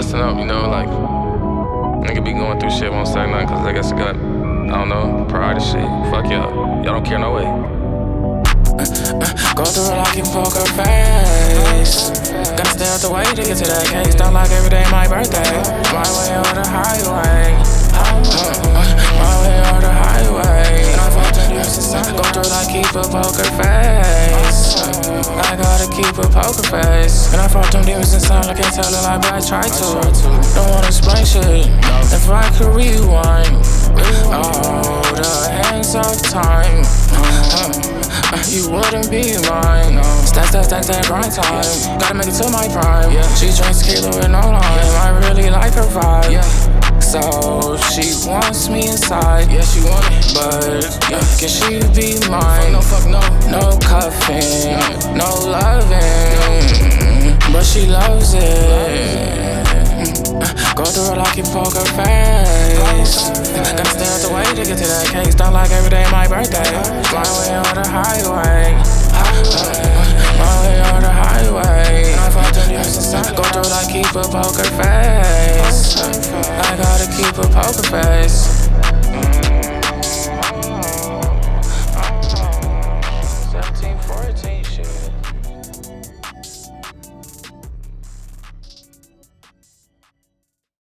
listen up, you know, like, nigga be going through shit, won't say nothing, cause I guess I got, I don't know, pride and shit. Fuck y'all. Y'all don't care no way. Go through it like you poker face. Gotta stay out the way to get to that case. Don't like every day my birthday. My way or the highway. My way or the highway. And I've often used to sun. Go through it like keep a poker face. I gotta keep a poker face. And I fought them demons inside, I can't tell it like, but I try to. Don't wanna explain shit. If I could rewind, oh, the hands of time. You wouldn't be mine. Stack, grind time. Gotta make it to my prime. She drinks tequila with no lime. I really like her vibe. So she wants me inside. Yeah, she want it. But can she be mine? No fuck no. No cuffing, no loving, but she loves it. Go through it like you poker face. Gotta stay out the way to get to that case. Don't like every day my birthday. My way or the highway. My way or the highway. And I fought them years inside. Go through it like keep a poker face. I gotta keep a poker face.